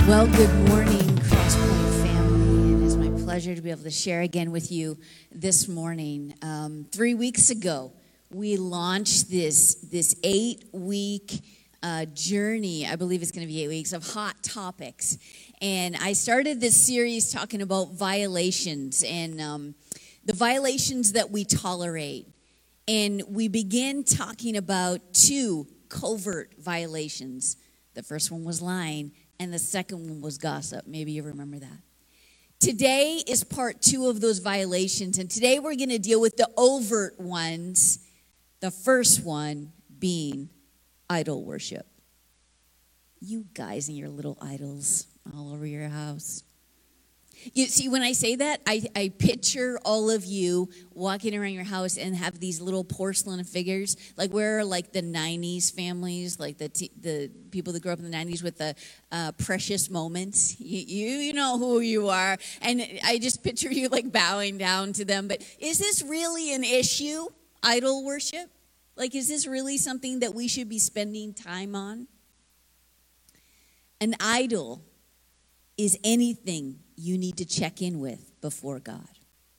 Well, good morning, Crosspoint family. It is my pleasure to be able to share again with you this morning. 3 weeks ago, we launched this 8-week journey. I believe it's going to be 8 weeks of hot topics. And I started this series talking about violations and the violations that we tolerate. And we began talking about 2 covert violations. The first one was lying, and the second one was gossip. Maybe you remember that. Today is part 2 of those violations, and today we're going to deal with the overt ones, the first one being idol worship. You guys and your little idols all over your house. You see, when I say that, I picture all of you walking around your house and have these little porcelain figures, like where like the 90s families, like the people that grew up in the 90s with the precious moments. You know who you are. And I just picture you like bowing down to them. But is this really an issue, idol worship? Like, is this really something that we should be spending time on? An idol is anything you need to check in with before God.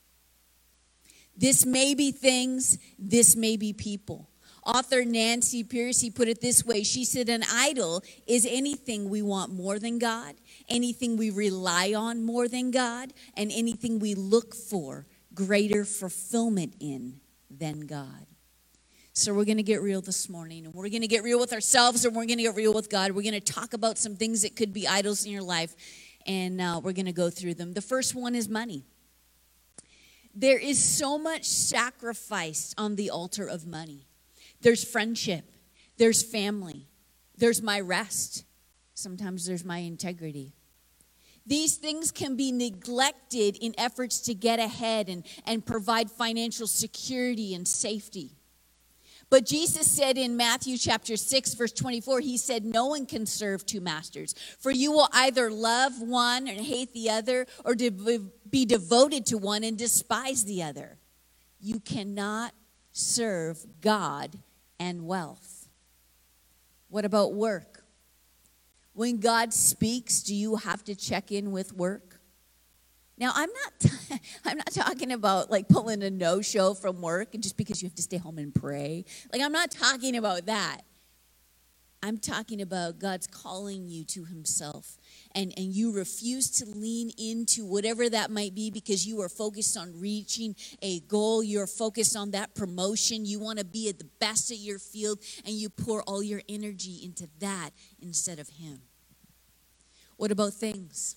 This may be things, this may be people. Author Nancy Pearcey put it this way. She said, an idol is anything we want more than God, anything we rely on more than God, and anything we look for greater fulfillment in than God. So we're going to get real this morning, and we're going to get real with ourselves, and we're going to get real with God. We're going to talk about some things that could be idols in your life, and we're going to go through them. The first one is money. There is so much sacrifice on the altar of money. There's friendship. There's family. There's my rest. Sometimes there's my integrity. These things can be neglected in efforts to get ahead and provide financial security and safety. But Jesus said in Matthew chapter 6, verse 24, he said, no one can serve 2 masters. For you will either love one and hate the other, or be devoted to one and despise the other. You cannot serve God and wealth. What about work? When God speaks, do you have to check in with work? Now, I'm not talking about like pulling a no-show from work and just because you have to stay home and pray. Like, I'm not talking about that. I'm talking about God's calling you to himself, and you refuse to lean into whatever that might be because you are focused on reaching a goal. You're focused on that promotion. You want to be at the best at your field, and you pour all your energy into that instead of him. What about things?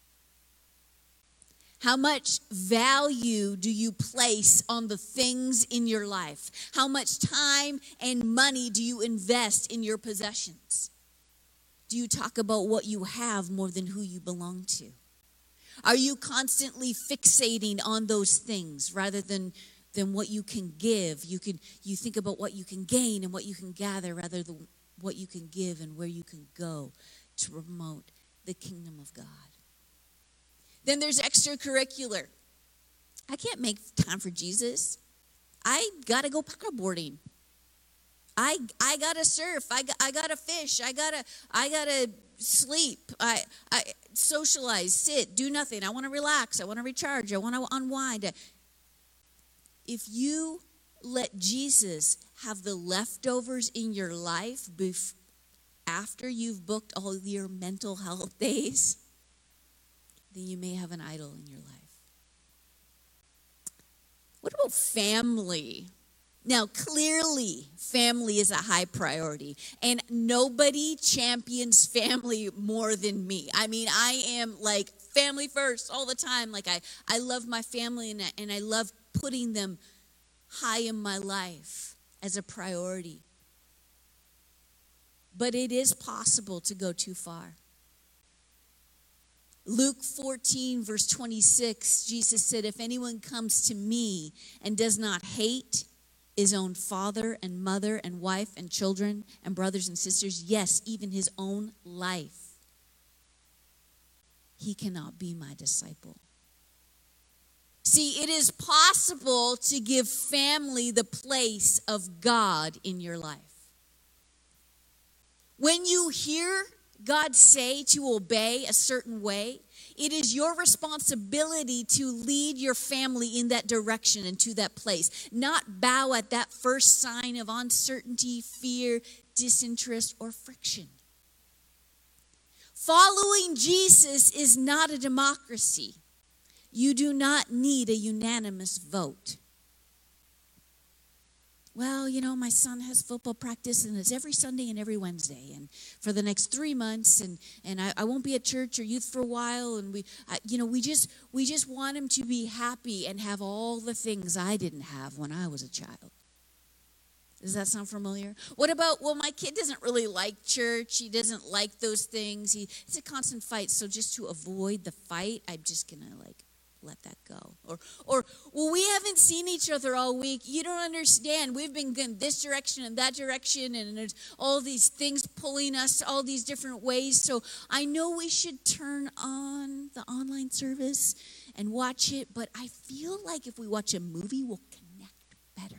How much value do you place on the things in your life? How much time and money do you invest in your possessions? Do you talk about what you have more than who you belong to? Are you constantly fixating on those things rather than what you can give? You think about what you can gain and what you can gather rather than what you can give and where you can go to promote the kingdom of God. Then there's extracurricular. I can't make time for Jesus. I got to go paddleboarding. I got to surf. I got to fish. I got to sleep. I socialize, sit, do nothing. I want to relax. I want to recharge. I want to unwind. If you let Jesus have the leftovers in your life after you've booked all your mental health days, then you may have an idol in your life. What about family? Now, clearly, family is a high priority, and nobody champions family more than me. I mean, I am like family first all the time. Like, I love my family, and I love putting them high in my life as a priority. But it is possible to go too far. Luke 14, verse 26, Jesus said, if anyone comes to me and does not hate his own father and mother and wife and children and brothers and sisters, yes, even his own life, he cannot be my disciple. See, it is possible to give family the place of God in your life. When you hear God say to obey a certain way, it is your responsibility to lead your family in that direction and to that place. Not bow at that first sign of uncertainty, fear, disinterest, or friction. Following Jesus is not a democracy. You do not need a unanimous vote. Well, my son has football practice and it's every Sunday and every Wednesday and for the next 3 months and I won't be at church or youth for a while and we just want him to be happy and have all the things I didn't have when I was a child. Does that sound familiar? What about, well, my kid doesn't really like church. He doesn't like those things. It's a constant fight. So just to avoid the fight, I'm just going to let that go. Or, well, we haven't seen each other all week. You don't understand. We've been going this direction and that direction, and there's all these things pulling us all these different ways. So I know we should turn on the online service and watch it, but I feel like if we watch a movie, we'll connect better.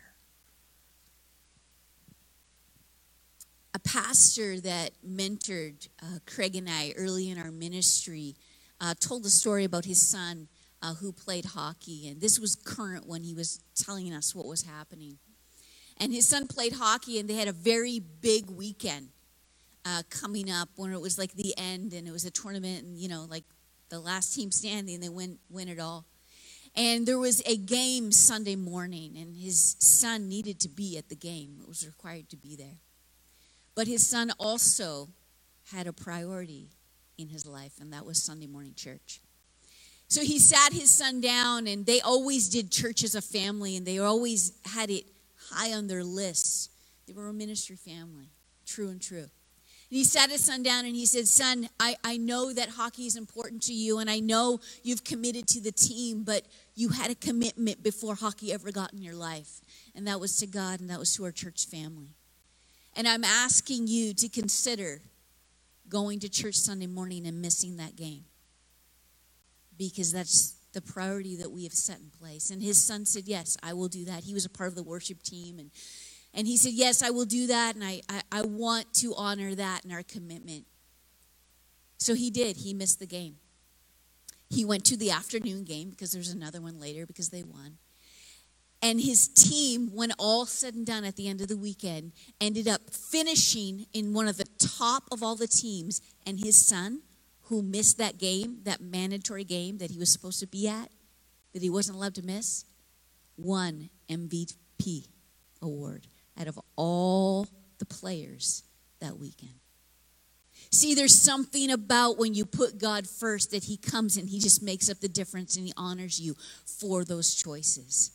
A pastor that mentored Craig and I early in our ministry told a story about his son who played hockey. And this was current when he was telling us what was happening. And his son played hockey, and they had a very big weekend coming up when it was like the end, and it was a tournament, and, like the last team standing, they win it all. And there was a game Sunday morning, and his son needed to be at the game. It was required to be there. But his son also had a priority in his life, and that was Sunday morning church. So he sat his son down, and they always did church as a family, and they always had it high on their lists. They were a ministry family, true and true. And he sat his son down, and he said, son, I know that hockey is important to you, and I know you've committed to the team, but you had a commitment before hockey ever got in your life, and that was to God, and that was to our church family. And I'm asking you to consider going to church Sunday morning and missing that game, because that's the priority that we have set in place. And his son said, yes, I will do that. He was a part of the worship team. And he said, yes, I will do that. And I want to honor that in our commitment. So he did. He missed the game. He went to the afternoon game because there's another one later because they won. And his team, when all said and done at the end of the weekend, ended up finishing in one of the top of all the teams. And his son, who missed that game, that mandatory game that he was supposed to be at, that he wasn't allowed to miss, won MVP award out of all the players that weekend. See, there's something about when you put God first that he comes and he just makes up the difference and he honors you for those choices.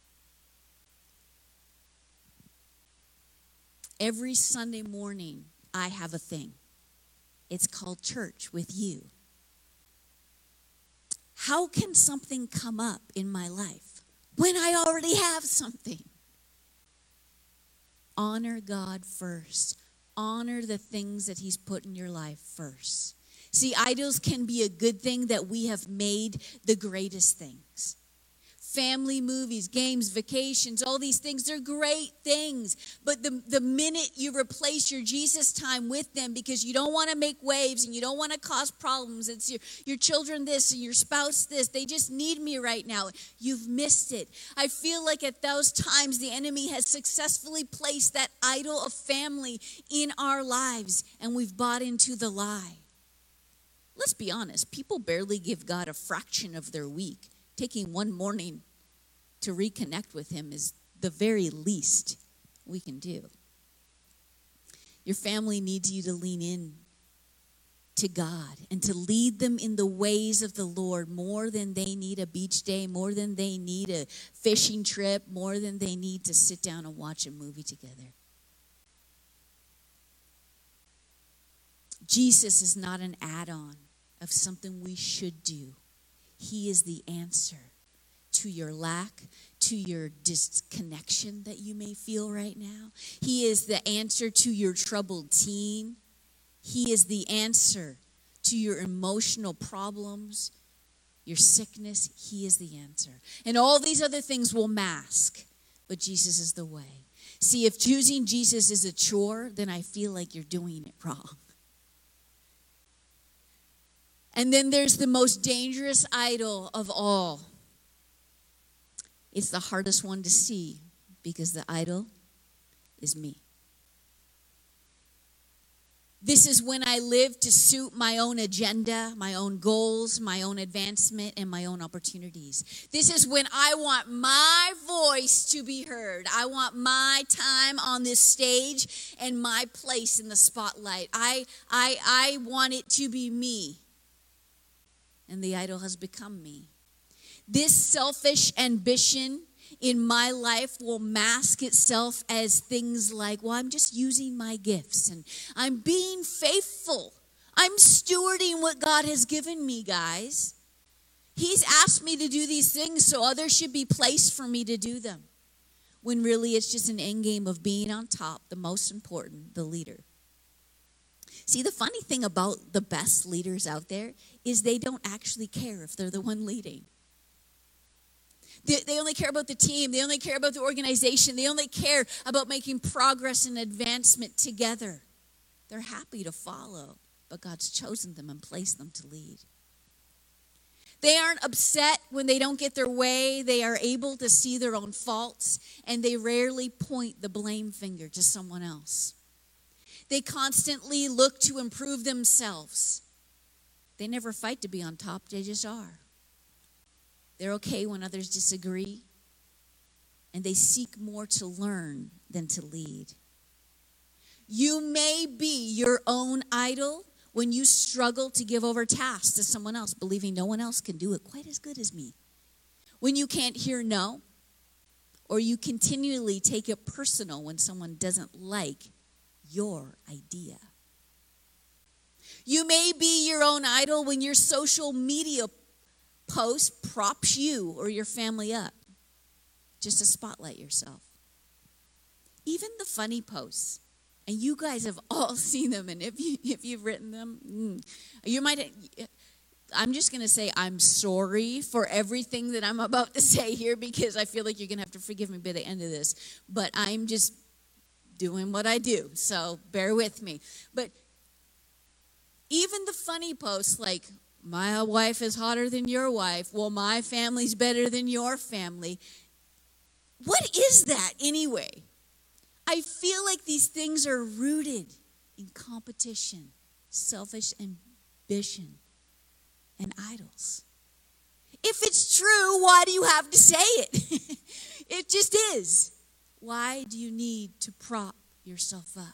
Every Sunday morning, I have a thing. It's called church with you. How can something come up in my life when I already have something? Honor God first. Honor the things that he's put in your life first. See, idols can be a good thing that we have made the greatest things. Family movies, games, vacations, all these things, they're great things. But the minute you replace your Jesus time with them because you don't want to make waves and you don't want to cause problems, it's your children this and your spouse this, they just need me right now, you've missed it. I feel like at those times the enemy has successfully placed that idol of family in our lives and we've bought into the lie. Let's be honest, people barely give God a fraction of their week. Taking one morning to reconnect with him is the very least we can do. Your family needs you to lean in to God and to lead them in the ways of the Lord more than they need a beach day, more than they need a fishing trip, more than they need to sit down and watch a movie together. Jesus is not an add-on of something we should do. He is the answer to your lack, to your disconnection that you may feel right now. He is the answer to your troubled teen. He is the answer to your emotional problems, your sickness. He is the answer. And all these other things will mask, but Jesus is the way. See, if choosing Jesus is a chore, then I feel like you're doing it wrong. And then there's the most dangerous idol of all. It's the hardest one to see because the idol is me. This is when I live to suit my own agenda, my own goals, my own advancement, and my own opportunities. This is when I want my voice to be heard. I want my time on this stage and my place in the spotlight. I want it to be me. And the idol has become me. This selfish ambition in my life will mask itself as things like, well, I'm just using my gifts and I'm being faithful. I'm stewarding what God has given me, guys. He's asked me to do these things, so others should be placed for me to do them. When really it's just an end game of being on top, the most important, the leader. See, the funny thing about the best leaders out there is they don't actually care if they're the one leading. They only care about the team. They only care about the organization. They only care about making progress and advancement together. They're happy to follow, but God's chosen them and placed them to lead. They aren't upset when they don't get their way. They are able to see their own faults, and they rarely point the blame finger to someone else. They constantly look to improve themselves. They never fight to be on top. They just are. They're okay when others disagree, and they seek more to learn than to lead. You may be your own idol when you struggle to give over tasks to someone else, believing no one else can do it quite as good as me. When you can't hear no, or you continually take it personal when someone doesn't like your idea. You may be your own idol when your social media post props you or your family up just to spotlight yourself. Even the funny posts, and you guys have all seen them, and if you've written them, you might. I'm just going to say I'm sorry for everything that I'm about to say here, because I feel like you're going to have to forgive me by the end of this, but I'm just doing what I do, so bear with me. But even the funny posts like, my wife is hotter than your wife. Well, my family's better than your family. What is that anyway? I feel like these things are rooted in competition, selfish ambition, and idols. If it's true, why do you have to say it? It just is. Why do you need to prop yourself up?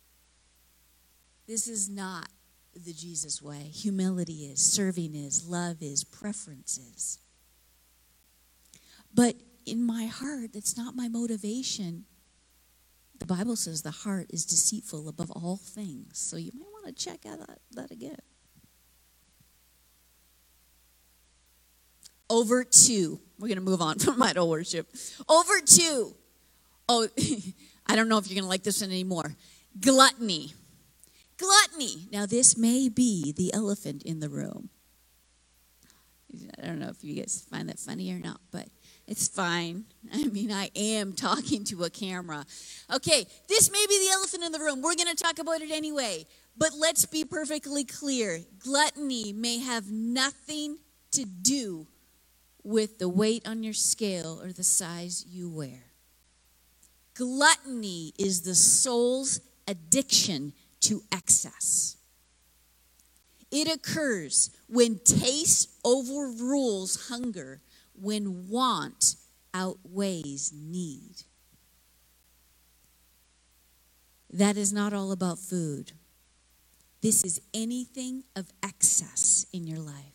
This is not the Jesus way. Humility is, serving is, love is, preference is. But in my heart, that's not my motivation. The Bible says the heart is deceitful above all things. So you might want to check out that again. Over to, we're going to move on from idol worship. Over to, I don't know if you're going to like this one anymore. Gluttony. Gluttony. Now, this may be the elephant in the room. I don't know if you guys find that funny or not, but it's fine. I mean, I am talking to a camera. Okay, this may be the elephant in the room. We're going to talk about it anyway. But let's be perfectly clear. Gluttony may have nothing to do with the weight on your scale or the size you wear. Gluttony is the soul's addiction to excess. It occurs when taste overrules hunger, when want outweighs need. That is not all about food. This is anything of excess in your life.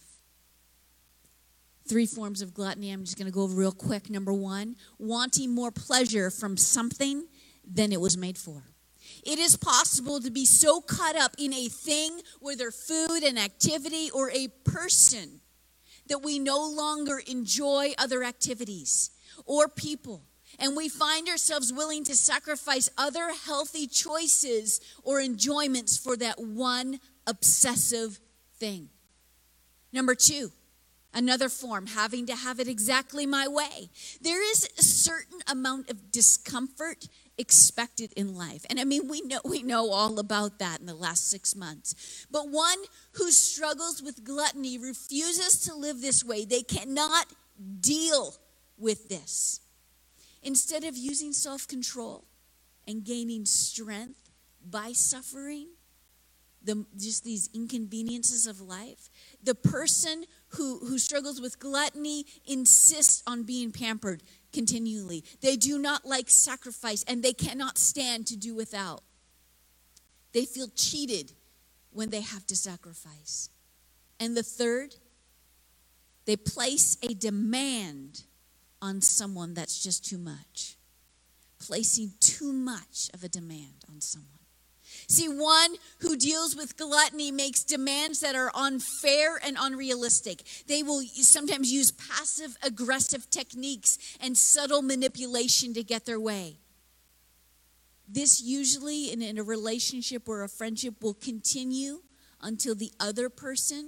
3 forms of gluttony. I'm just going to go over real quick. Number 1, wanting more pleasure from something than it was made for. It is possible to be so caught up in a thing, whether food, an activity, or a person, that we no longer enjoy other activities or people. And we find ourselves willing to sacrifice other healthy choices or enjoyments for that one obsessive thing. Number 2, Another form, having to have it exactly my way. There is a certain amount of discomfort expected in life. And I mean, we know all about that in the last 6 months. But one who struggles with gluttony refuses to live this way. They cannot deal with this. Instead of using self-control and gaining strength by suffering, just these inconveniences of life, the person who struggles with gluttony insists on being pampered continually. They do not like sacrifice, and they cannot stand to do without. They feel cheated when they have to sacrifice. And the third, they place a demand on someone that's just too much. Placing too much of a demand on someone. See, one who deals with gluttony makes demands that are unfair and unrealistic. They will sometimes use passive-aggressive techniques and subtle manipulation to get their way. This usually, in a relationship or a friendship, will continue until the other person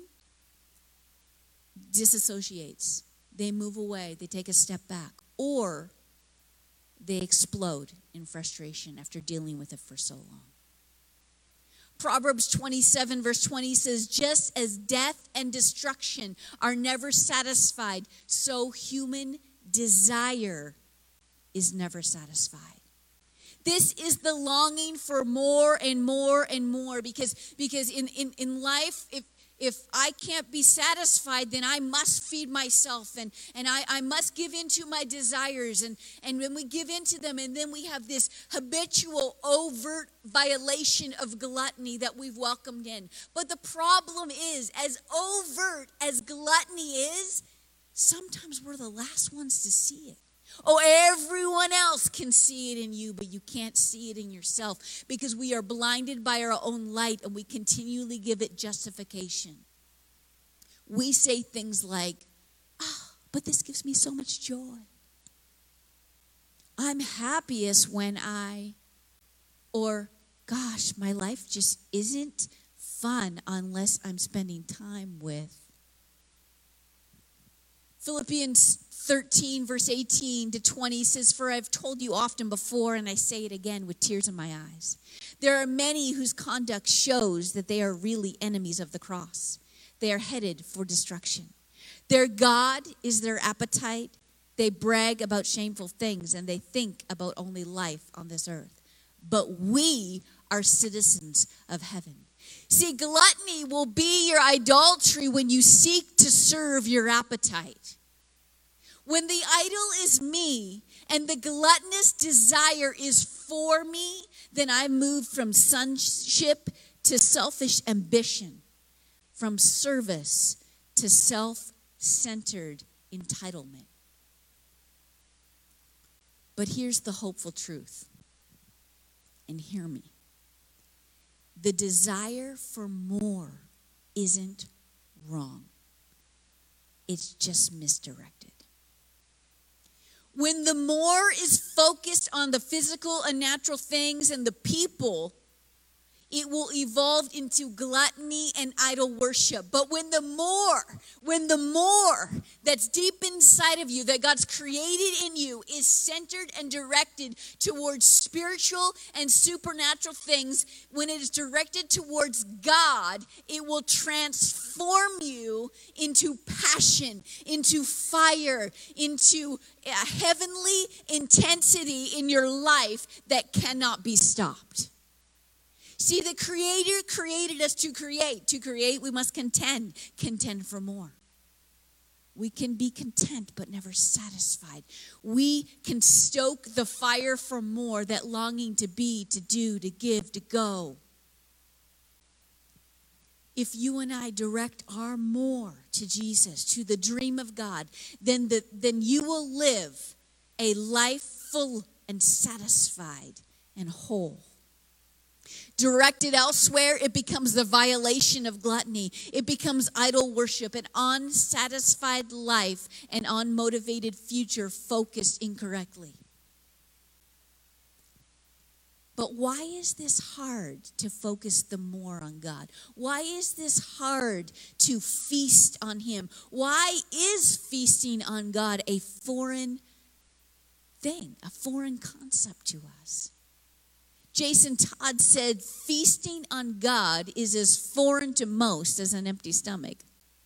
disassociates. They move away, they take a step back, or they explode in frustration after dealing with it for so long. Proverbs 27 verse 20 says, just as death and destruction are never satisfied, so human desire is never satisfied. This is the longing for more and more and more, because in life, if I can't be satisfied, then I must feed myself, and I must give in to my desires. And when we give in to them, and then we have this habitual, overt violation of gluttony that we've welcomed in. But the problem is, as overt as gluttony is, sometimes we're the last ones to see it. Oh, everyone else can see it in you, but you can't see it in yourself, because we are blinded by our own light and we continually give it justification. We say things like, but this gives me so much joy. I'm happiest when or gosh, my life just isn't fun unless I'm spending time with. Philippians 13, verse 18 to 20 says, for I've told you often before, and I say it again with tears in my eyes. There are many whose conduct shows that they are really enemies of the cross. They are headed for destruction. Their God is their appetite. They brag about shameful things, and they think about only life on this earth. But we are citizens of heaven. See, gluttony will be your idolatry when you seek to serve your appetite. When the idol is me and the gluttonous desire is for me, then I move from sonship to selfish ambition, from service to self-centered entitlement. But here's the hopeful truth, and hear me. The desire for more isn't wrong. It's just misdirected. When the more is focused on the physical and natural things and the people, it will evolve into gluttony and idol worship. But when the more that's deep inside of you, that God's created in you, is centered and directed towards spiritual and supernatural things, when it is directed towards God, it will transform you into passion, into fire, into a heavenly intensity in your life that cannot be stopped. See, the Creator created us to create. To create, we must contend for more. We can be content but never satisfied. We can stoke the fire for more, that longing to be, to do, to give, to go. If you and I direct our more to Jesus, to the dream of God, then you will live a life full and satisfied and whole. Directed elsewhere, it becomes the violation of gluttony. It becomes idol worship, an unsatisfied life, an unmotivated future focused incorrectly. But why is this hard to focus the more on God? Why is this hard to feast on Him? Why is feasting on God a foreign thing, a foreign concept to us? Jason Todd said, feasting on God is as foreign to most as an empty stomach.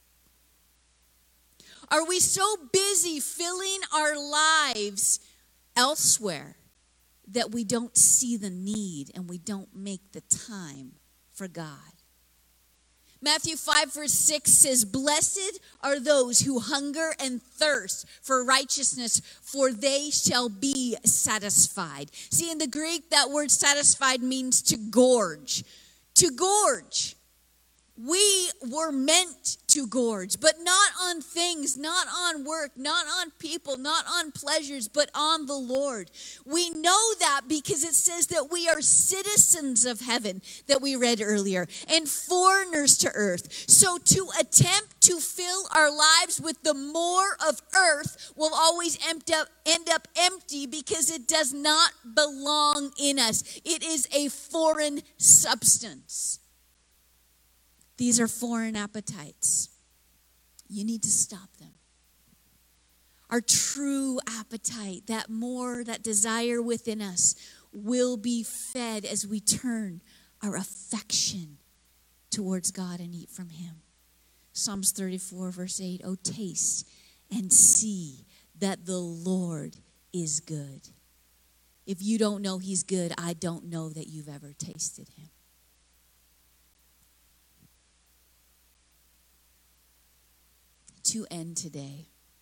Are we so busy filling our lives elsewhere that we don't see the need and we don't make the time for God? Matthew 5 verse 6 says, blessed are those who hunger and thirst for righteousness, for they shall be satisfied. See, in the Greek, that word satisfied means to gorge. To gorge. We were meant to gorge, but not on things, not on work, not on people, not on pleasures, but on the Lord. We know that because it says that we are citizens of heaven, that we read earlier, and foreigners to earth. So to attempt to fill our lives with the more of earth will always end up empty because it does not belong in us. It is a foreign substance. These are foreign appetites. You need to stop them. Our true appetite, that more, that desire within us, will be fed as we turn our affection towards God and eat from Him. Psalms 34, verse 8, oh, taste and see that the Lord is good. If you don't know He's good, I don't know that you've ever tasted Him. To end today,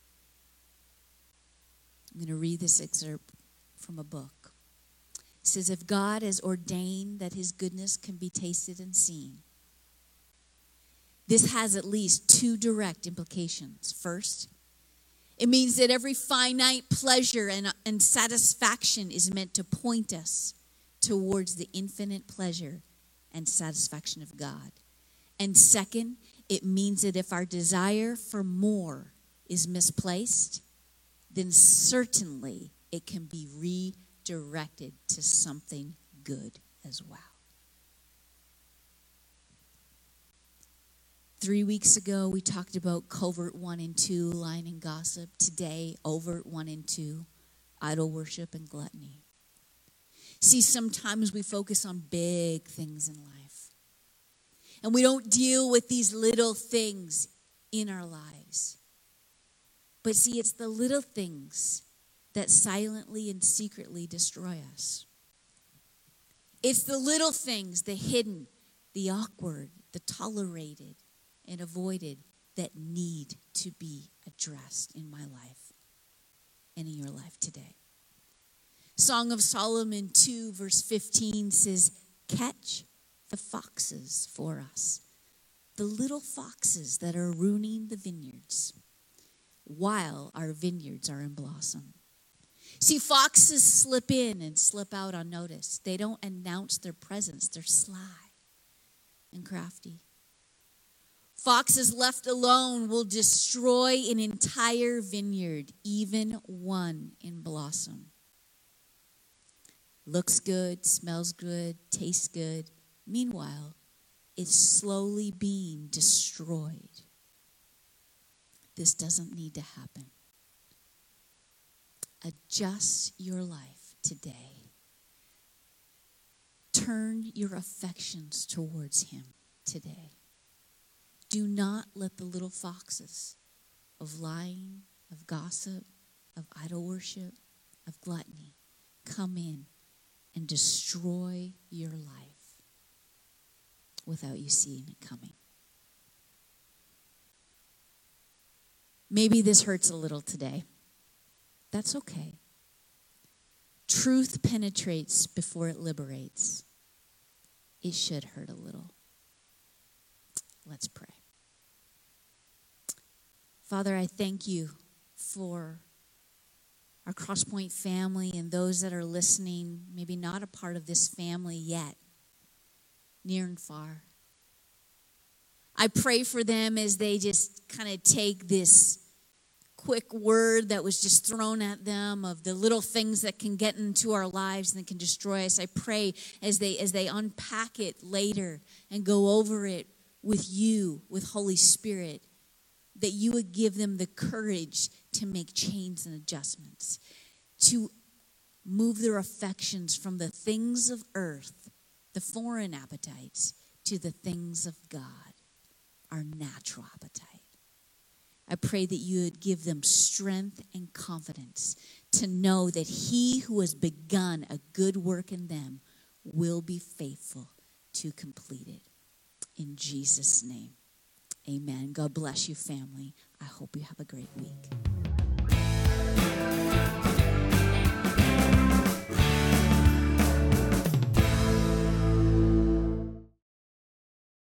I'm going to read this excerpt from a book. It says, if God has ordained that His goodness can be tasted and seen, this has at least two direct implications. First, it means that every finite pleasure and satisfaction is meant to point us towards the infinite pleasure and satisfaction of God. And second, it means that if our desire for more is misplaced, then certainly it can be redirected to something good as well. 3 weeks ago, we talked about covert 1 and 2, lying and gossip. Today, overt 1 and 2, idol worship and gluttony. See, sometimes we focus on big things in life. And we don't deal with these little things in our lives. But see, it's the little things that silently and secretly destroy us. It's the little things, the hidden, the awkward, the tolerated and avoided, that need to be addressed in my life and in your life today. Song of Solomon 2 verse 15 says, catch the foxes for us, the little foxes that are ruining the vineyards while our vineyards are in blossom. See, foxes slip in and slip out unnoticed. They don't announce their presence. They're sly and crafty. Foxes left alone will destroy an entire vineyard, even one in blossom. Looks good, smells good, tastes good. Meanwhile, it's slowly being destroyed. This doesn't need to happen. Adjust your life today. Turn your affections towards Him today. Do not let the little foxes of lying, of gossip, of idol worship, of gluttony come in and destroy your life without you seeing it coming. Maybe this hurts a little today. That's okay. Truth penetrates before it liberates. It should hurt a little. Let's pray. Father, I thank you for our Crosspoint family and those that are listening, maybe not a part of this family yet, near and far. I pray for them as they just kind of take this quick word that was just thrown at them of the little things that can get into our lives and that can destroy us. I pray as they unpack it later and go over it with you, with Holy Spirit, that you would give them the courage to make changes and adjustments, to move their affections from the things of earth, the foreign appetites, to the things of God, our natural appetite. I pray that you would give them strength and confidence to know that he who has begun a good work in them will be faithful to complete it. In Jesus' name, amen. God bless you, family. I hope you have a great week.